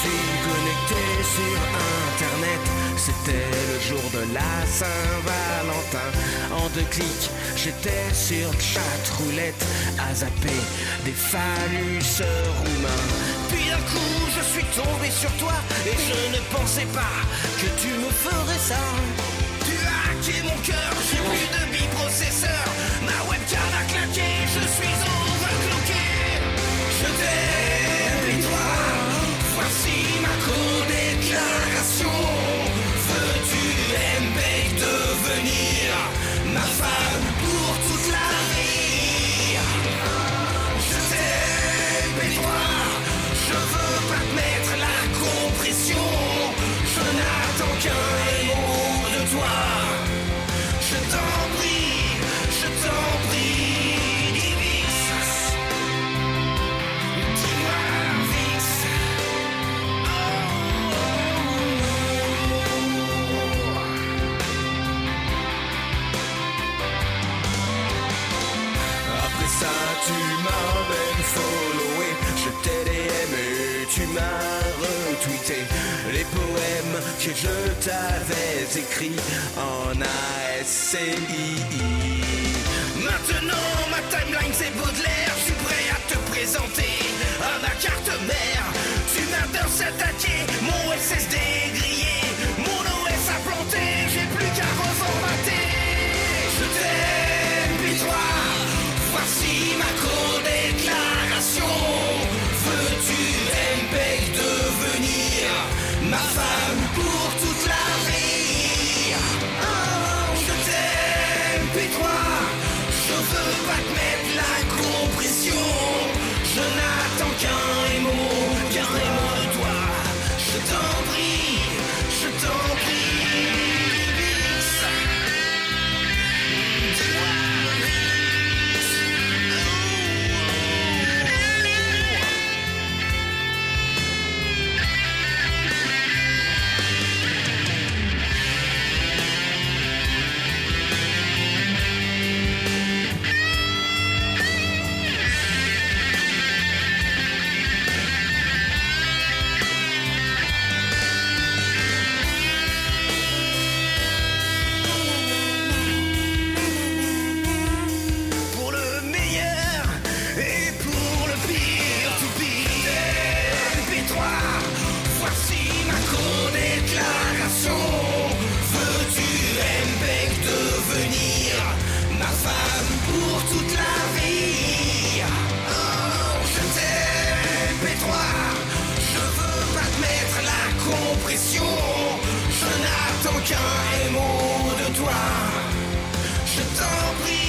suis connecté sur internet. C'était le jour de la Saint-Valentin. En 2 clics, j'étais sur chatroulette à zapper des phallus roumains. Puis d'un coup, je suis tombé sur toi et je ne pensais pas que tu me ferais ça. Tu as hacké mon cœur, j'ai plus de biprocesseur. Ma webcam a claqué, je suis overclocké. Je t'aime et toi, voici ma co-déclaration. Veux-tu, MBake, devenir ma femme pour toute la vie? Je t'aime et toi, je veux pas te mettre la compression. Je n'attends qu'un mot de toi. Je t'en prie, Divix. Dis-moi, Vix. Après ça, tu m'as même followé. Je t'ai DM et tu m'as retweeté les poèmes que je t'avais écrits en ASCII. Maintenant, ma timeline c'est Baudelaire. Je suis prêt à te présenter à ma carte mère. Tu m'as bien s'attaquer, mon SSD est grillé, mon OS a planté, j'ai plus qu'à reformater. Je t'aime, puis toi, voici ma co-déclaration. Veux-tu, MBake, devenir ma femme pour toute la vie? Oh, je t'aime, puis toi, je veux pas te mettre la compression. Je n'attends qu'un mot de toi. Je t'en prie, Vix. Dis-moi, Vix. Pour le meilleur et pour le pire, tout pire. Et toi, voici ma co-déclaration. Veux-tu, MBake, devenir ma femme pour toute la vie? Oh, je t'aime et toi, je veux pas te mettre la compression. Je n'attends qu'un mot de toi. Je t'en prie.